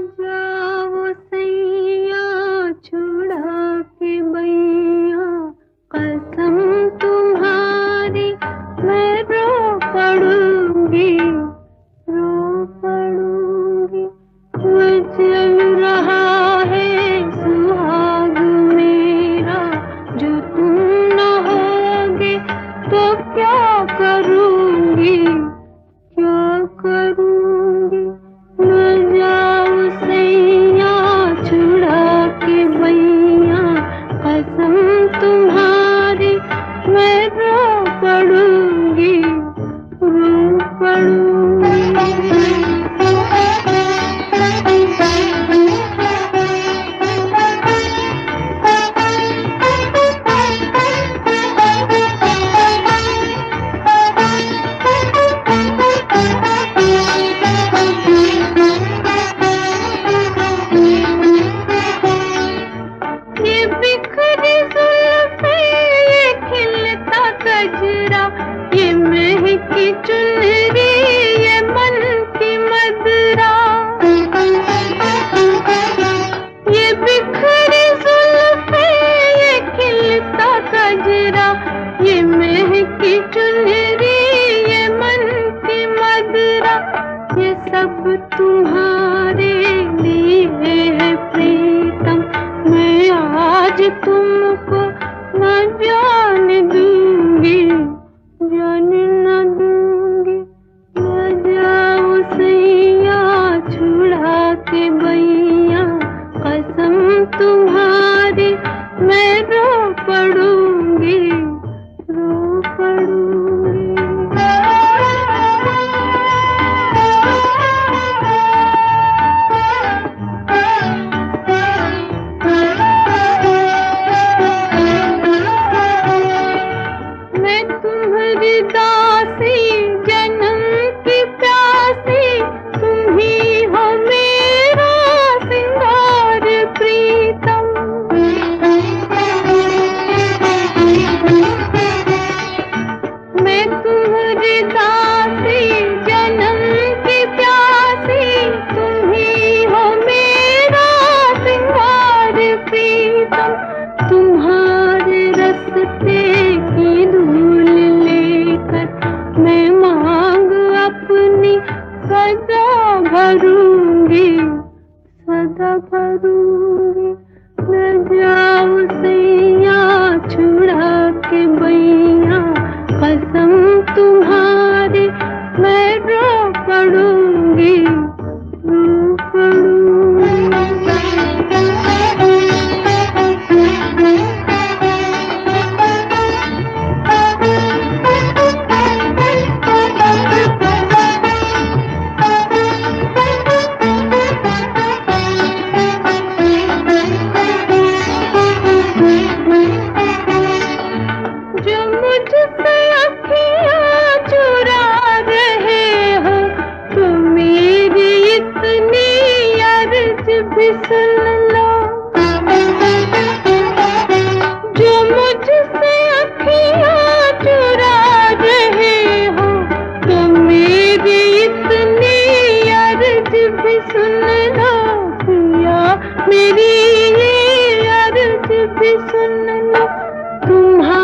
जाओ सैया छुड़ा के बैया, कसम तुम्हारी मैं रो पड़ूंगी, रो पड़ूंगी। चल रहा है सुहाग मेरा, जो तुम न होगे तो क्या करूंगी, क्या करूंगी। न जाओ सैया छुड़ा के बैया, कसम तुम्हारी मैं रो पड़ूंगी, रो पड़ूंगी। ये बिखरी जुल्फे, ये खिलता गजरा, ये महकी चुनरी, ये मन की मदरा। ये बिखरी जुल्फे, ये खिलता गजरा, ये महकी चुनरी, ये मन की मदरा। ये सब तुम्हारे लिए है प्रीतम, मैं आज तुमको न जान दूंगी, जान न दूंगी। न जाओ सैया छुड़ा के बैया, कसम तुम्हारी मैं रो पड़ूंगी, रो पड़ूंगी। मैं तुम्हारी दासी, जन्म की प्यासी, तुम ही हो मेरा सिंगार प्रीतम। मैं तुम्हारी दासी, जन्म की प्यासी, तुम ही हो मेरा सिंगार प्रीतम। तुम्हारे रस्ते की धूल लेकर मैं मांग अपनी सदा भरूंगी, सदा भरूंगी। न जाओ सैया छुड़ा के बैया, कसम तुम्हारी मैं रो पड़ूंगी, रो पड़ूंगी। जो मुझसे अखियाँ चुरा रहे हो, तो मेरी इतनी अर्ज भी सुन लो। जो मुझसे अखियाँ चुरा रहे हो, तो मेरी इतनी अर्ज भी सुन लो। पिया मेरी ये अर्ज भी सुन लो। तुम्हारा